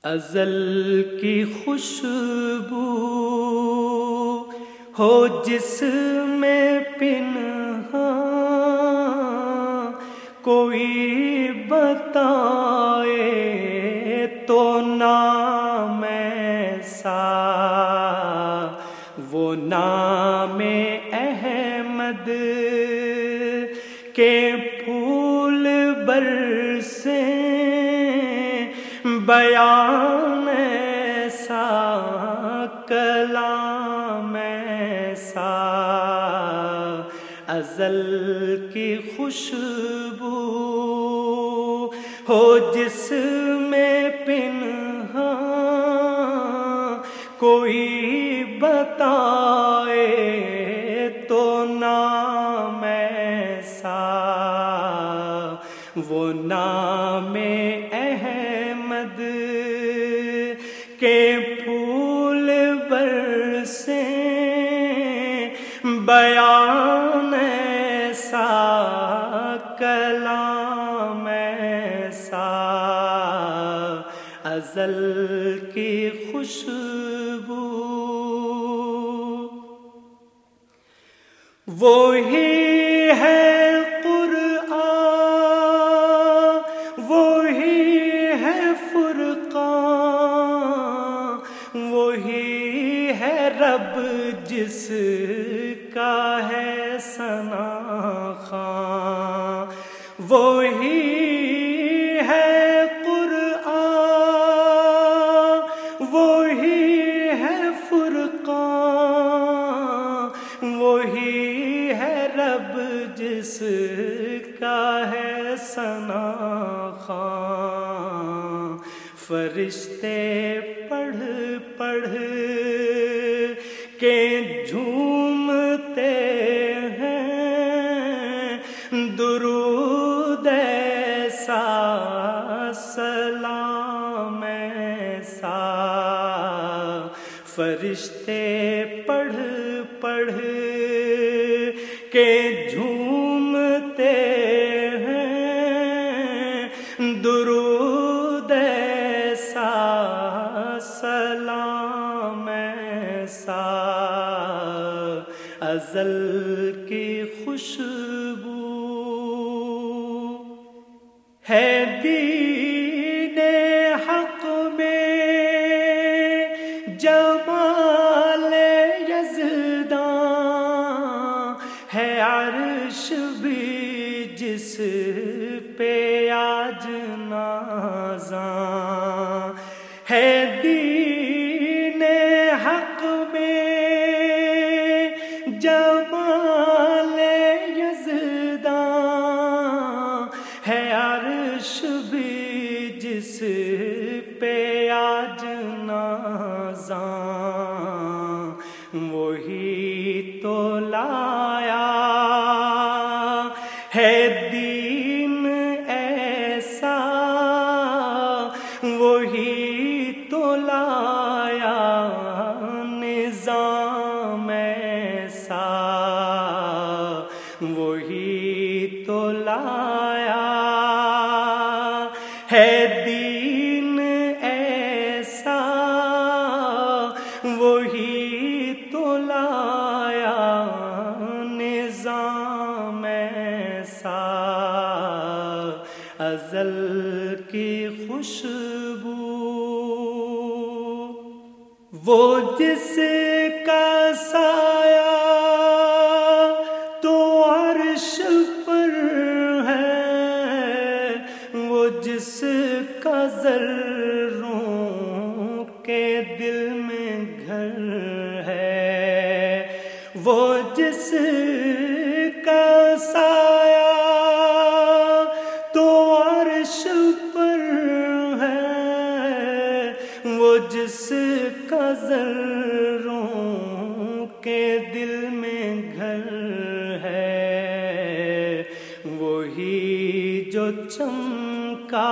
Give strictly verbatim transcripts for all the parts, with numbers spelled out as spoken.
ازل کی خوشبو ہو جس میں پنہاں، کوئی بتائے تو نام ایسا، وہ نام احمد کے پھول برسیں، بیان ایسا، کلام ایسا، ازل کی خوشبو ہو جس میں پنہاں، کوئی بتائے تو نام ایسا، وہ نام احمد کے پھول برسیں، بیان ایسا، کلام ایسا، ازل کی خوشبو وہی ہے قرآن، وہی ہے فرقان، وہی ہے رب جس کا ہے ثنا خواں، وہی ہے قرآن، وہی ہے فرقان، وہی ہے رب جس کا ہے ثنا خواں، فرشتے پڑھ پڑھ کے جھومتے ہیں، درود ایسا، سلام ایسا، فرشتے پڑھ پڑھ کے جھومتے ہیں، درود ایسا، سلام ایسا، ازل کی خوشبو ہے دین حق میں، جمال یزداں ہے، عرش بھی جس پہ آج نازاں ہے، دین حق میں جمال یزداں ہے، عرش بھی جس پہ آج نازاں، وہی تو لایا ہے دین ایسا، وہی تو لایا نظام ایسا، وہی تو لایا ہے دین ایسا، وہی تو لایا نظام ایسا، ازل کی خوشبو وہ جس کا سایہ تو عرش پر ہے، وہ جس کا ذروں کے دل میں گھر ہے، وہ جس کا سایہ تو عرش پر ہے، وہ جس کا ذروں کے دل میں گھر ہے، وہی جو چمکا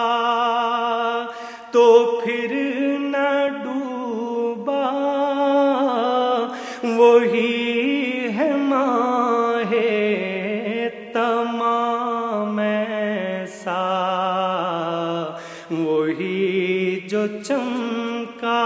تو پھر نہ ڈوبا، وہی ہے ماہ تمام ایسا، وہی جو چمکا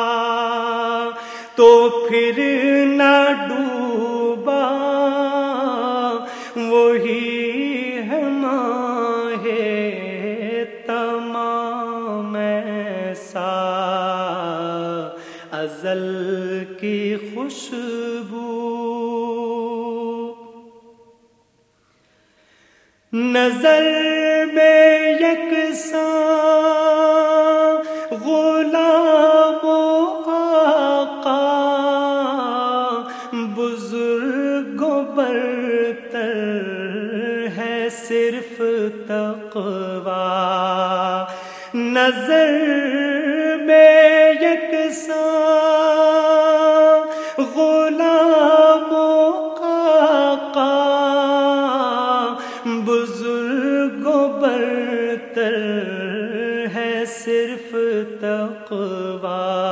تو پھر نہ ڈوبا، وہی ہے ماہ تمام ایسا، ازل کی خوشبو نظر میں یکساں غلام و آقا، بزرگ و برتر ہے صرف تقویٰ، نظر میں یکساں غلام و آقا، بزرگ و برتر ہے صرف تقویٰ،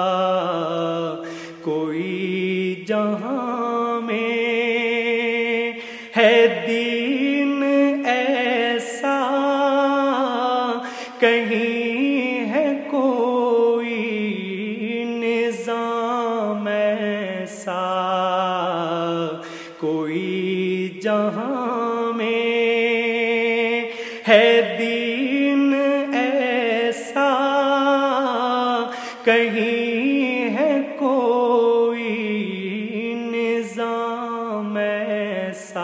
کوئی جہاں میں ہے دین ایسا، کہیں ہے کوئی نظام ایسا، کوئی جہاں میں ہے دین ایسا، کہیں ہے کوئی نظام ایسا،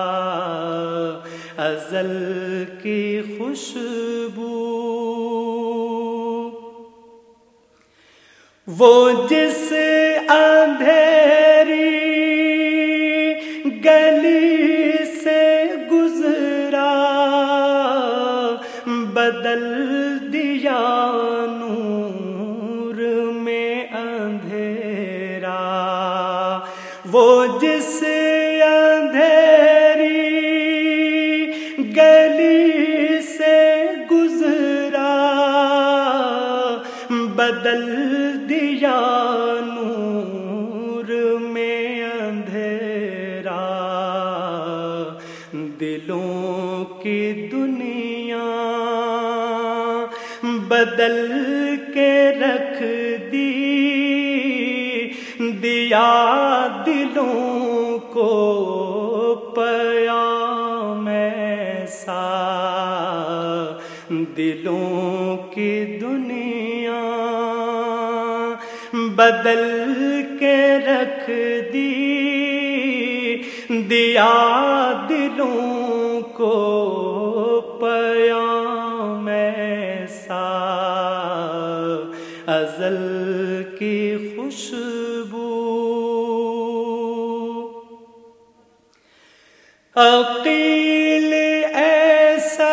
ازل کی خوشبو وہ جس اندھیری گلی سے گزرا، بدل دیا نور میں اندھیرا، وہ جس اندھیری گلی سے گزرا، بدل دیا نور میں اندھیرا، دلوں کی دنیا بدل کے رکھ دی، دیا دلوں کو پیام ایسا، دلوں کی دنیا بدل کے رکھ دی، دیا دلوں کو پیام ایسا، ازل کی خوشبو عقیل ایسا،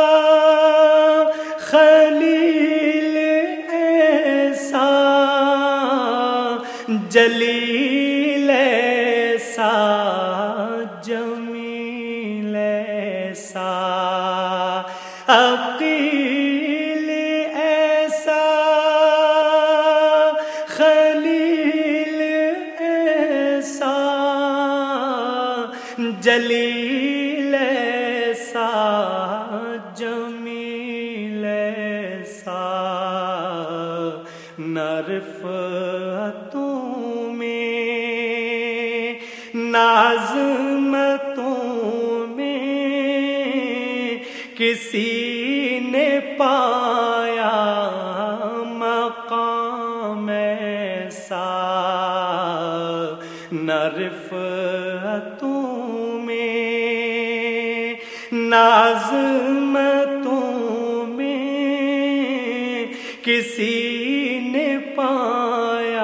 خلیل ایسا، جلیل ایسا، جمیل ایسا، عقیل ایسا، خلیل ایسا، جلیل ایسا، جمیل ایسا، نہ رفعتوں میں نہ عظمتوں میں کسی نے پایا مقام ایسا، نہ رفعتوں نہ عظمتوں میں کسی نے پایا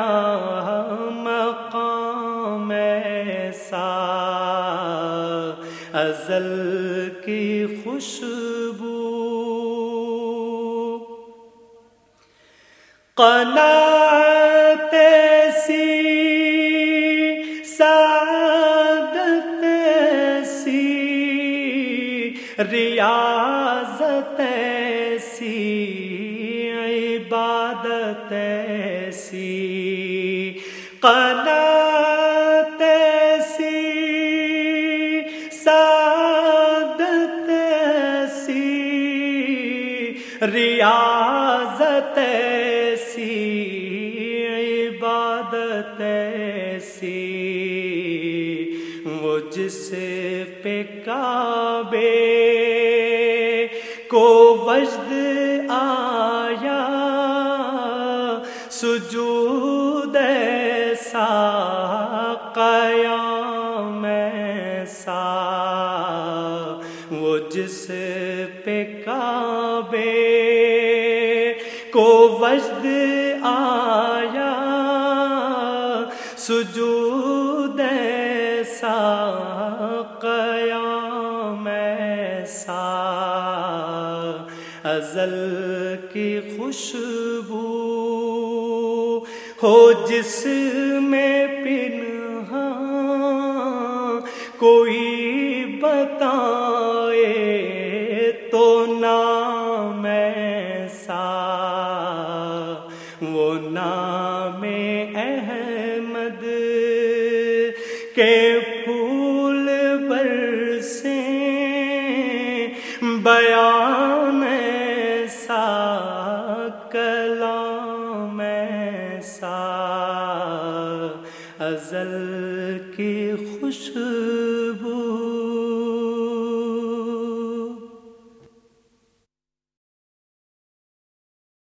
مقام ایسا، ازل کی خوشبو قناعت ایسی، سعادت ایسی، ریاضت ایسی، عبادت ایسی، قناعت ایسی، سعادت ایسی، ریا ریاضت ایسی عبادت ایسی وہ جس پہ کعبے کو وجد آیا سجود ایسا قیام ایسا وہ جس پہ کعبے کو وجد آیا سجود ایسا قیام ایسا ازل کی خوشبو ہو جس میں پنہاں کوئی بتائے تو نام ایسا وہ نام احمد کے پھول برسیں بیان ایسا کلام ایسا ازل کی خوشبو